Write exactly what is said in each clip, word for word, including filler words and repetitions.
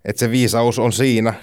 että se viisaus on siinä,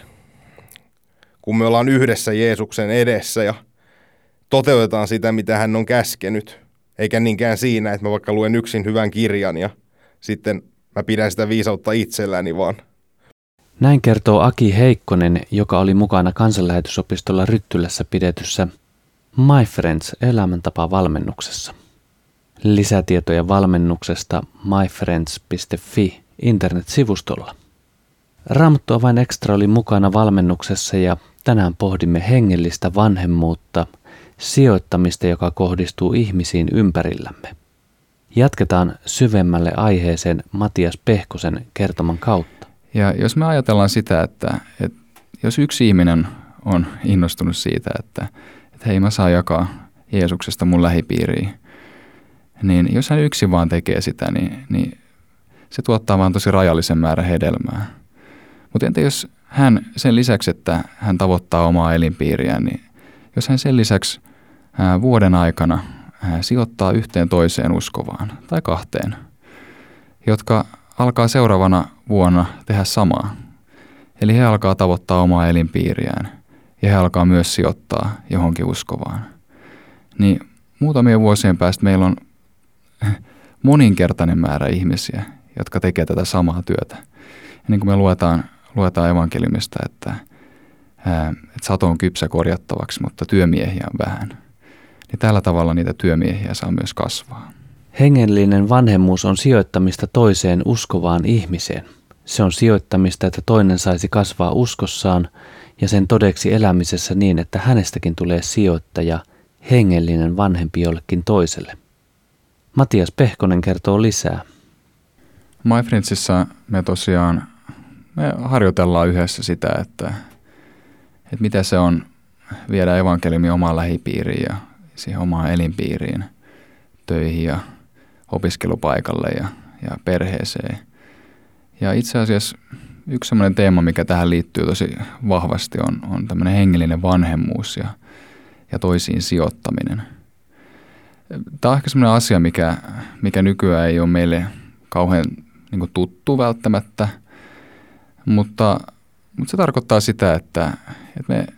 kun me ollaan yhdessä Jeesuksen edessä ja toteutetaan sitä, mitä hän on käskenyt, eikä niinkään siinä, että mä vaikka luen yksin hyvän kirjan ja sitten mä pidän sitä viisautta itselläni vaan. Näin kertoo Aki Heikkonen, joka oli mukana kansanlähetysopistolla Ryttylässä pidetyssä My Friends elämäntapa-valmennuksessa. Lisätietoja valmennuksesta my friends piste fi internetsivustolla. Raamattu Avain Extra oli mukana valmennuksessa ja tänään pohdimme hengellistä vanhemmuutta, sijoittamista, joka kohdistuu ihmisiin ympärillämme. Jatketaan syvemmälle aiheeseen Matias Pehkosen kertoman kautta. Ja jos me ajatellaan sitä, että, että jos yksi ihminen on innostunut siitä, että, että hei mä saan jakaa Jeesuksesta mun lähipiiriin, niin jos hän yksin vaan tekee sitä, niin, niin se tuottaa vaan tosi rajallisen määrän hedelmää. Mutta entä jos hän sen lisäksi, että hän tavoittaa omaa elinpiiriään, niin jos hän sen lisäksi ää, vuoden aikana ää, sijoittaa yhteen toiseen uskovaan tai kahteen, jotka alkaa seuraavana vuonna tehdä samaa. Eli he alkaa tavoittaa omaa elinpiiriään ja he alkaa myös sijoittaa johonkin uskovaan. Niin muutamien vuosien päästä meillä on moninkertainen määrä ihmisiä, jotka tekee tätä samaa työtä. Ja niin kuin me luetaan, luetaan evankeliumista, että, ää, että sato on kypsä korjattavaksi, mutta työmiehiä on vähän. Niin tällä tavalla niitä työmiehiä saa myös kasvaa. Hengellinen vanhemmuus on sijoittamista toiseen uskovaan ihmiseen. Se on sijoittamista, että toinen saisi kasvaa uskossaan ja sen todeksi elämisessä niin, että hänestäkin tulee sijoittaja, hengellinen vanhempi jollekin toiselle. Matias Pehkonen kertoo lisää. My Friendsissa me tosiaan me harjoitellaan yhdessä sitä, että, että mitä se on viedä evankeliumi omaan lähipiiriin ja siihen omaan elinpiiriin, töihin ja opiskelupaikalle ja, ja perheeseen. Ja itse asiassa yksi sellainen teema, mikä tähän liittyy tosi vahvasti, on, on tämmöinen hengellinen vanhemmuus ja, ja toisiin sijoittaminen. Tämä on ehkä sellainen asia, mikä, mikä nykyään ei ole meille kauhean niin kuin tuttu välttämättä, mutta, mutta se tarkoittaa sitä, että, että me,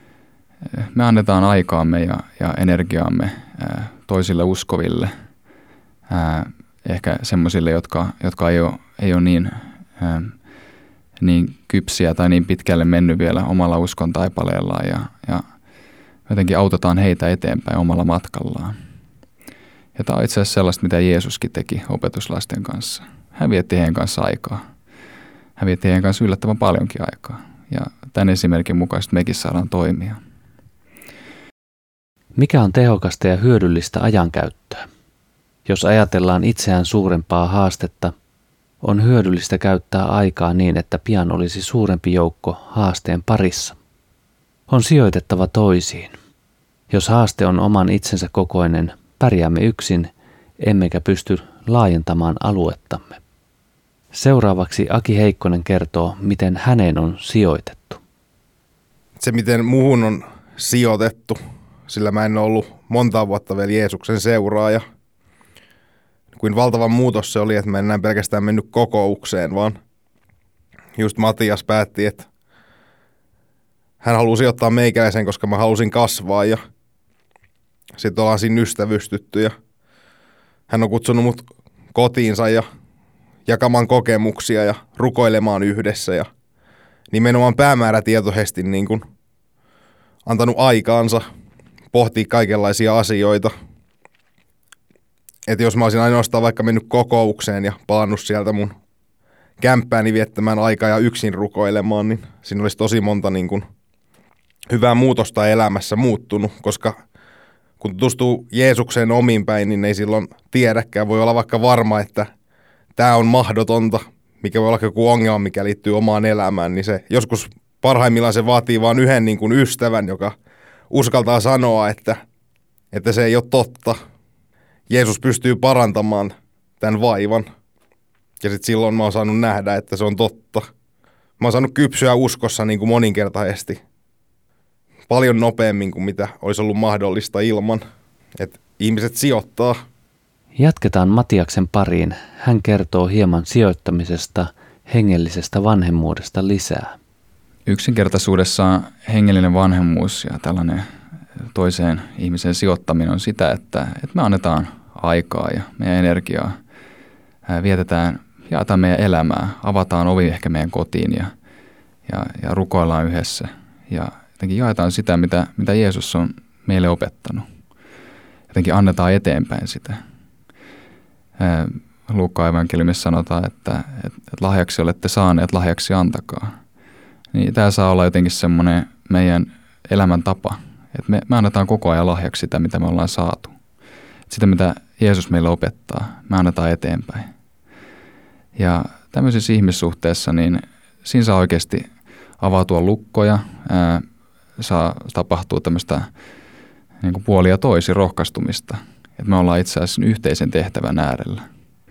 me annetaan aikaamme ja, ja energiaamme ää, toisille uskoville, ää, ehkä semmoisille, jotka, jotka ei ole, ei ole niin, ää, niin kypsiä tai niin pitkälle mennyt vielä omalla uskon taipaleellaan ja, ja jotenkin autetaan heitä eteenpäin omalla matkallaan. Ja tämä on itse asiassa sellaista, mitä Jeesuskin teki opetuslasten kanssa. Hän vietti heidän kanssa aikaa. Hän vietti heidän kanssa yllättävän paljonkin aikaa. Ja tämän esimerkin mukaisesti mekin saadaan toimia. Mikä on tehokasta ja hyödyllistä ajankäyttöä? Jos ajatellaan itseään suurempaa haastetta, on hyödyllistä käyttää aikaa niin, että pian olisi suurempi joukko haasteen parissa. On sijoitettava toisiin. Jos haaste on oman itsensä kokoinen, pärjäämme yksin, emmekä pysty laajentamaan aluettamme. Seuraavaksi Aki Heikkonen kertoo, miten häneen on sijoitettu. Se, miten muhun on sijoitettu, sillä mä en ole ollut monta vuotta vielä Jeesuksen seuraaja. Kuin valtava muutos se oli, että mä en enää pelkästään mennyt kokoukseen, vaan just Matias päätti, että hän halusi sijoittaa meikäläisen, koska mä halusin kasvaa ja sitten ollaan siinä ystävystytty ja hän on kutsunut mut kotiinsa ja jakamaan kokemuksia ja rukoilemaan yhdessä ja nimenomaan päämäärätietoisesti niin kuin antanut aikaansa pohtia kaikenlaisia asioita. Että jos mä olisin ainoastaan vaikka mennyt kokoukseen ja palannut sieltä mun kämppääni viettämään aikaa ja yksin rukoilemaan, niin siinä olisi tosi monta niin kuin hyvää muutosta elämässä muuttunut, koska kun tutustuu Jeesukseen omin päin, niin ei silloin tiedäkään. Voi olla vaikka varma, että tämä on mahdotonta, mikä voi olla joku ongelma, mikä liittyy omaan elämään, niin se joskus parhaimmillaan se vaatii vain yhden niin kuin ystävän, joka uskaltaa sanoa, että, että se ei ole totta. Jeesus pystyy parantamaan tämän vaivan. Ja sitten silloin mä oon saanut nähdä, että se on totta. Mä oon saanut kypsyä uskossa niin kuin moninkertaisesti. Paljon nopeammin kuin mitä olisi ollut mahdollista ilman, että ihmiset sijoittaa. Jatketaan Matiaksen pariin. Hän kertoo hieman sijoittamisesta hengellisestä vanhemmuudesta lisää? Yksinkertaisuudessaan hengellinen vanhemmuus ja tällainen toiseen ihmisen sijoittaminen on sitä, että, että me annetaan aikaa ja meidän energiaa, vietetään, jaetaan meidän elämää, avataan ovi ehkä meidän kotiin ja, ja, ja rukoillaan yhdessä ja jotenkin jaetaan sitä, mitä, mitä Jeesus on meille opettanut. Jotenkin annetaan eteenpäin sitä. Luukkaan evankeliumissa sanotaan, että, että lahjaksi olette saaneet, lahjaksi antakaa. Niin tämä saa olla jotenkin semmoinen meidän elämäntapa, että me, me annetaan koko ajan lahjaksi sitä, mitä me ollaan saatu. Sitä, mitä Jeesus meille opettaa, me annetaan eteenpäin. Ja tämmöisessä ihmissuhteessa, niin siinä saa oikeasti avautua lukkoja, ää, saa tapahtua tämmöistä niin kuin puoli ja toisi rohkaistumista, että me ollaan itse asiassa yhteisen tehtävän äärellä.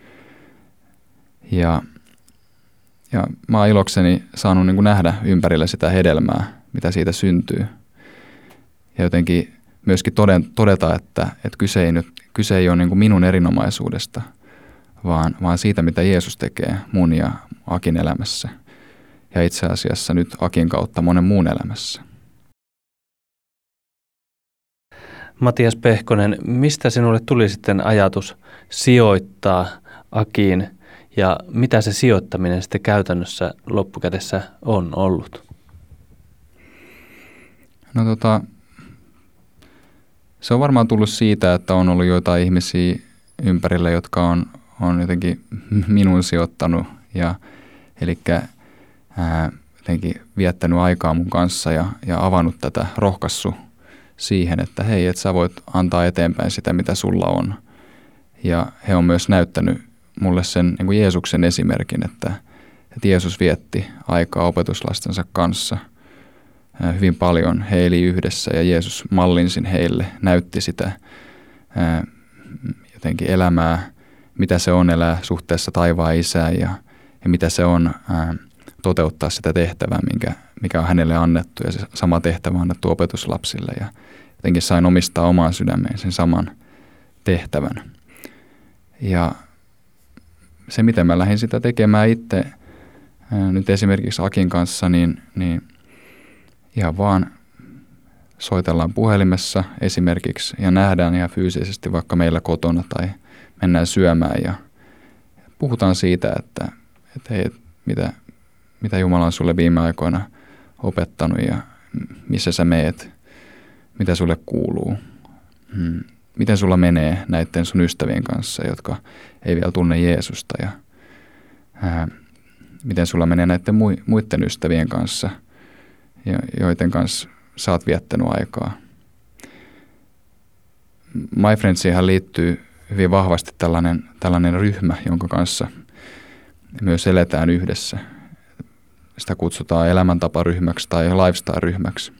Ja, ja mä oon ilokseni saanut niin kuin nähdä ympärillä sitä hedelmää, mitä siitä syntyy. Ja jotenkin myöskin toden, todeta, että, että kyse ei, nyt, kyse ei ole niin kuin minun erinomaisuudesta, vaan, vaan siitä, mitä Jeesus tekee mun ja Akin elämässä. Ja itse asiassa nyt Akin kautta monen muun elämässä. Matias Pehkonen, mistä sinulle tuli sitten ajatus sijoittaa Akiin ja mitä se sijoittaminen sitten käytännössä loppukädessä on ollut? No tota, se on varmaan tullut siitä, että on ollut joitain ihmisiä ympärillä, jotka on, on jotenkin minun sijoittanut ja eli ää, jotenkin viettänyt aikaa mun kanssa ja, ja avannut tätä, rohkaissut siihen, että hei, että sä voit antaa eteenpäin sitä, mitä sulla on. Ja he on myös näyttänyt mulle sen niin kuin Jeesuksen esimerkin, että, että Jeesus vietti aikaa opetuslastensa kanssa hyvin paljon. He eli yhdessä ja Jeesus mallinsin heille, näytti sitä ää, jotenkin elämää, mitä se on elää suhteessa taivaan isään ja, ja mitä se on ää, toteuttaa sitä tehtävää, minkä, mikä on hänelle annettu ja se sama tehtävä on annettu opetuslapsille ja jotenkin sain omistaa omaan sydämeen sen saman tehtävän. Ja se, miten mä lähdin sitä tekemään itse ää, nyt esimerkiksi Akin kanssa, niin, niin ihan vaan soitellaan puhelimessa esimerkiksi ja nähdään ihan fyysisesti vaikka meillä kotona tai mennään syömään ja puhutaan siitä, että, että hei, mitä, mitä Jumala on sulle viime aikoina opettanut ja missä sä meet, mitä sulle kuuluu, hmm. miten sulla menee näiden sun ystävien kanssa, jotka ei vielä tunne Jeesusta ja ää, miten sulla menee näiden muiden ystävien kanssa, joiden kanssa sä oot viettänyt aikaa. My Friendsiinhan liittyy hyvin vahvasti tällainen, tällainen ryhmä, jonka kanssa myös eletään yhdessä. Sitä kutsutaan elämäntaparyhmäksi tai lifestyle-ryhmäksi,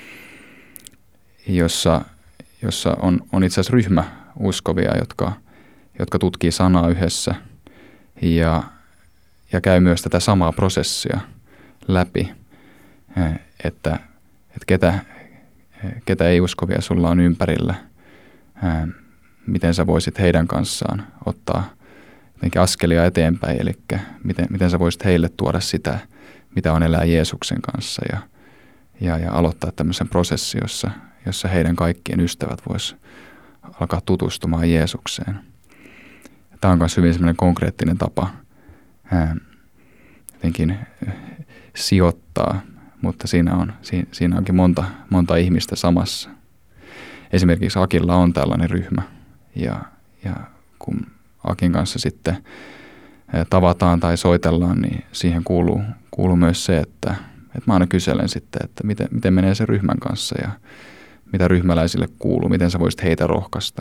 jossa, jossa on, on itse asiassa ryhmä uskovia, jotka, jotka tutkii sanaa yhdessä ja, ja käy myös tätä samaa prosessia läpi, että, että ketä, ketä ei-uskovia sulla on ympärillä, miten sä voisit heidän kanssaan ottaa jotenkin askelia eteenpäin, eli miten, miten sä voisit heille tuoda sitä, mitä on elää Jeesuksen kanssa ja, ja, ja aloittaa tämmöisen prosessin, jossa, jossa heidän kaikkien ystävät vois alkaa tutustumaan Jeesukseen. Tämä on myös hyvin semmoinen konkreettinen tapa ää, jotenkin sijoittaa, mutta siinä, on, siinä, siinä onkin monta, monta ihmistä samassa. Esimerkiksi Akilla on tällainen ryhmä ja, ja kun Akin kanssa sitten tavataan tai soitellaan, niin siihen kuuluu, kuuluu myös se, että, että mä aina kyselen sitten, että miten, miten menee se ryhmän kanssa ja mitä ryhmäläisille kuuluu, miten sä voisit heitä rohkaista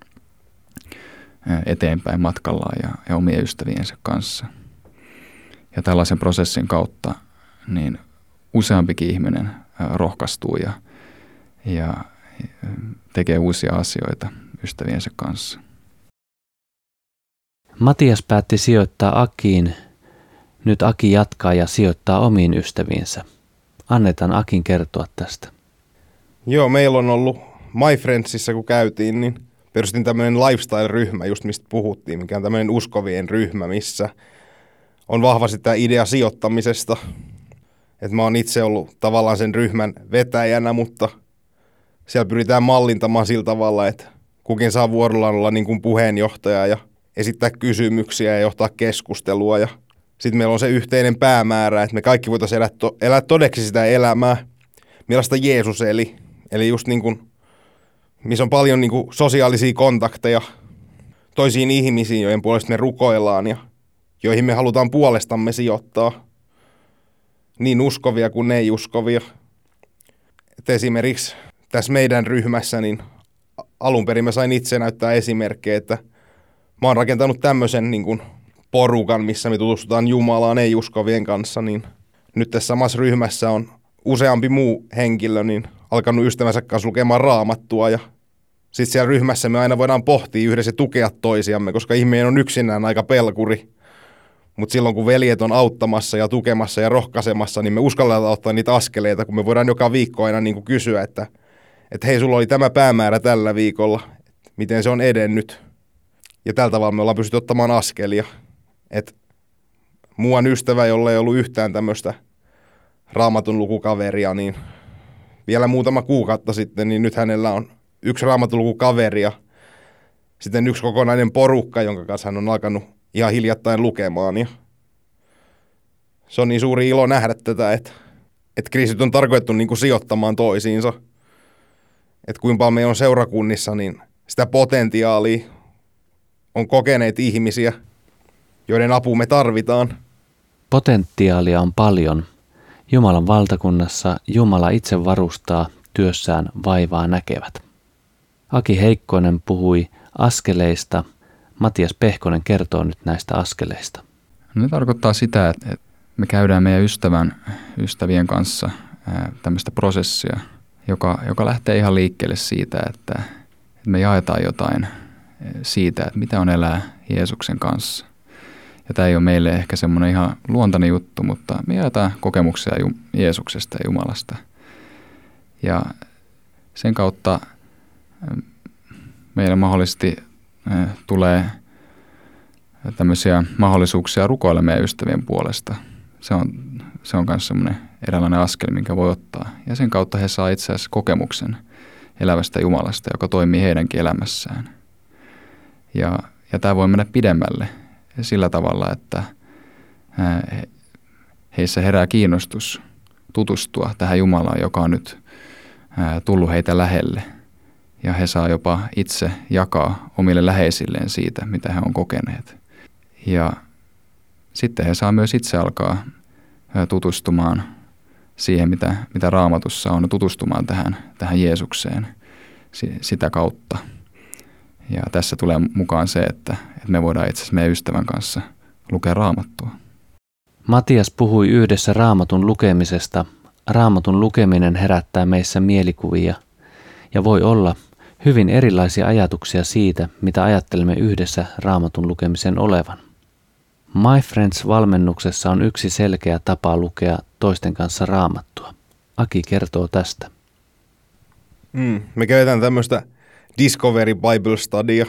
eteenpäin matkallaan ja, ja omien ystäviensä kanssa. Ja tällaisen prosessin kautta niin useampikin ihminen rohkaistuu ja, ja tekee uusia asioita ystäviensä kanssa. Matias päätti sijoittaa Akiin. Nyt Aki jatkaa ja sijoittaa omiin ystäviinsä. Annetaan Akin kertoa tästä. Joo, meillä on ollut My Friendsissa, kun käytiin, niin perustin tämmöinen lifestyle-ryhmä, just mistä puhuttiin, mikä on tämmöinen uskovien ryhmä, missä on vahvasti tämä idea sijoittamisesta. Että mä oon itse ollut tavallaan sen ryhmän vetäjänä, mutta siellä pyritään mallintamaan sillä tavalla, että kukin saa vuorollaan olla niin kuin puheenjohtaja ja esittää kysymyksiä ja johtaa keskustelua. Ja sitten meillä on se yhteinen päämäärä, että me kaikki voitaisiin elää, to- elää todeksi sitä elämää, millaista Jeesus eli. Eli just niin kuin, missä on paljon niin kuin sosiaalisia kontakteja toisiin ihmisiin, joiden puolesta me rukoillaan ja joihin me halutaan puolestamme sijoittaa. Niin uskovia kuin ei-uskovia. Et esimerkiksi tässä meidän ryhmässä niin alun perin mä sain itse näyttää esimerkkejä, että mä oon rakentanut tämmöisen niin kuin porukan, missä me tutustutaan Jumalaan ei-uskovien kanssa, niin nyt tässä samassa ryhmässä on useampi muu henkilö niin alkanut ystävänsä kanssa lukemaan Raamattua ja sitten siellä ryhmässä me aina voidaan pohtia yhdessä tukea toisiamme, koska ihminen on yksinään aika pelkuri. Mutta silloin kun veljet on auttamassa ja tukemassa ja rohkaisemassa, niin me uskalletaan ottaa niitä askeleita, kun me voidaan joka viikko aina niin kuin kysyä, että, että hei, sulla oli tämä päämäärä tällä viikolla, että miten se on edennyt. Ja tällä tavalla me ollaan pystytty ottamaan askelia. Että muuan ystävä, jolla ei ollut yhtään tämmöistä raamatun lukukaveria, niin vielä muutama kuukautta sitten, niin nyt hänellä on yksi raamatun lukukaveri ja sitten yksi kokonainen porukka, jonka kanssa hän on alkanut ihan hiljattain lukemaan. Ja se on niin suuri ilo nähdä tätä, että, että kristit on tarkoitettu niin kuin sijoittamaan toisiinsa. Että kuinka paljon meillä on seurakunnissa, niin sitä potentiaalia on kokeneet ihmisiä, joiden apuun me tarvitaan. Potentiaalia on paljon. Jumalan valtakunnassa Jumala itse varustaa työssään vaivaa näkevät. Aki Heikkonen puhui askeleista. Matias Pehkonen kertoo nyt näistä askeleista. No, ne tarkoittaa sitä, että me käydään meidän ystävän, ystävien kanssa tämmöistä prosessia, joka, joka lähtee ihan liikkeelle siitä, että, että me jaetaan jotain siitä, että mitä on elää Jeesuksen kanssa. Ja tämä ei ole meille ehkä semmoinen ihan luontainen juttu, mutta me jaetaan kokemuksia Jeesuksesta ja Jumalasta. Ja sen kautta meillä mahdollisesti tulee tämmöisiä mahdollisuuksia rukoilla meidän ystävien puolesta. Se on, se on myös semmoinen eräänlainen askel, minkä voi ottaa. Ja sen kautta he saa itse asiassa kokemuksen elävästä Jumalasta, joka toimii heidänkin elämässään. Ja, ja tämä voi mennä pidemmälle sillä tavalla, että heissä herää kiinnostus tutustua tähän Jumalaan, joka on nyt tullut heitä lähelle. Ja he saa jopa itse jakaa omille läheisilleen siitä, mitä he on kokeneet. Ja sitten he saa myös itse alkaa tutustumaan siihen, mitä, mitä Raamatussa on, tutustumaan tähän, tähän Jeesukseen sitä kautta. Ja tässä tulee mukaan se, että, että me voidaan itse asiassa meidän ystävän kanssa lukea Raamattua. Matias puhui yhdessä Raamatun lukemisesta. Raamatun lukeminen herättää meissä mielikuvia ja voi olla hyvin erilaisia ajatuksia siitä, mitä ajattelemme yhdessä Raamatun lukemisen olevan. My Friends-valmennuksessa on yksi selkeä tapa lukea toisten kanssa Raamattua. Aki kertoo tästä. Mm, me käytetään tämmöistä Discovery Bible Studya,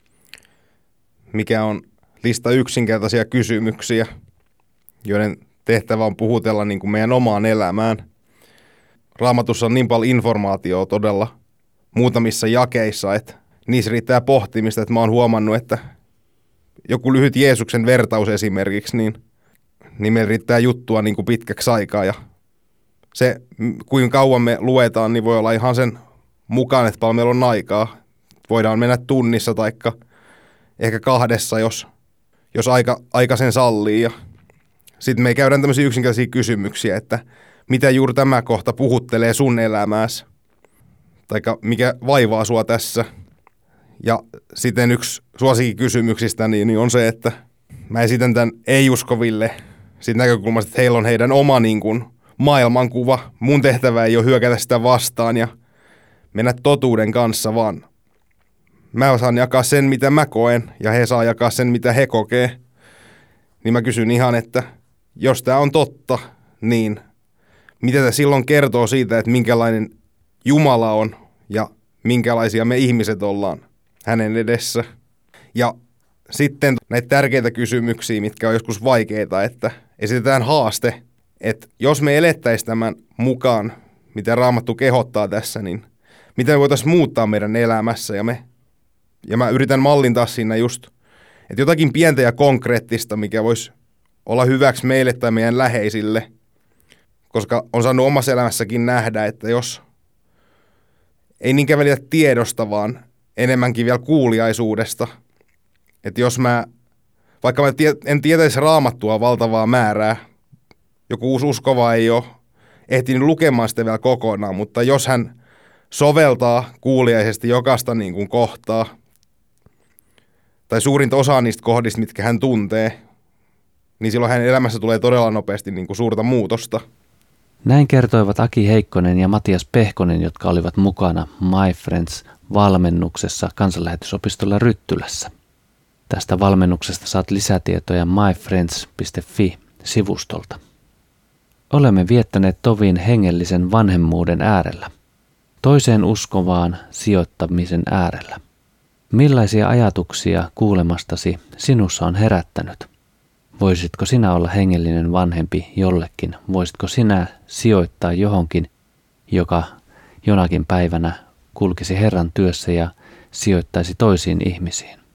mikä on lista yksinkertaisia kysymyksiä, joiden tehtävä on puhutella niin kuin meidän omaan elämään. Raamatussa on niin paljon informaatiota todella muutamissa jakeissa, että niissä riittää pohtimista, että mä oon huomannut, että joku lyhyt Jeesuksen vertaus esimerkiksi, niin, niin meillä riittää juttua niin kuin pitkäksi aikaa. Ja se, kuinka kauan me luetaan, niin voi olla ihan sen mukaan, että paljon meillä on aikaa. Voidaan mennä tunnissa tai ehkä kahdessa, jos, jos aika, aika sen sallii. Ja sitten me käydään tämmöisiä yksinkertaisia kysymyksiä, että mitä juuri tämä kohta puhuttelee sun elämääsi, tai mikä vaivaa sua tässä. Ja sitten yksi suosikkikysymyksistä niin, niin on se, että mä esitän tämän ei-uskoville siitä näkökulmasta, että heillä on heidän oma niin kuin, maailmankuva. Mun tehtävä ei ole hyökätä sitä vastaan ja mennä totuuden kanssa, vaan mä saan jakaa sen, mitä mä koen, ja he saa jakaa sen, mitä he kokee. Niin mä kysyn ihan, että jos tämä on totta, niin mitä tämä silloin kertoo siitä, että minkälainen Jumala on ja minkälaisia me ihmiset ollaan hänen edessä. Ja sitten näitä tärkeitä kysymyksiä, mitkä on joskus vaikeita, että esitetään haaste, että jos me elettäisiin tämän mukaan, mitä Raamattu kehottaa tässä, niin miten me voitaisiin muuttaa meidän elämässä. Ja, me, ja mä yritän mallintaa siinä just, että jotakin pientä ja konkreettista, mikä voisi olla hyväksi meille tai meidän läheisille, koska on saanut omassa elämässäkin nähdä, että jos ei niinkään välitä tiedosta, vaan enemmänkin vielä kuuliaisuudesta, että jos mä, vaikka mä en tietäisi Raamattua valtavaa määrää, joku uusi uskova ei ole ehtinyt lukemaan sitä vielä kokonaan, mutta jos hän soveltaa kuuliaisesti jokaista niin kuin kohtaa, tai suurinta osaa niistä kohdista, mitkä hän tuntee, niin silloin hänen elämässä tulee todella nopeasti niin kuin suurta muutosta. Näin kertoivat Aki Heikkonen ja Matias Pehkonen, jotka olivat mukana My Friends-valmennuksessa kansanlähetysopistolla Ryttylässä. Tästä valmennuksesta saat lisätietoja my friends piste fi-sivustolta. Olemme viettäneet tovin hengellisen vanhemmuuden äärellä, toiseen uskovaan sijoittamisen äärellä. Millaisia ajatuksia kuulemastasi sinussa on herättänyt? Voisitko sinä olla hengellinen vanhempi jollekin? Voisitko sinä sijoittaa johonkin, joka jonakin päivänä kulkisi Herran työssä ja sijoittaisi toisiin ihmisiin?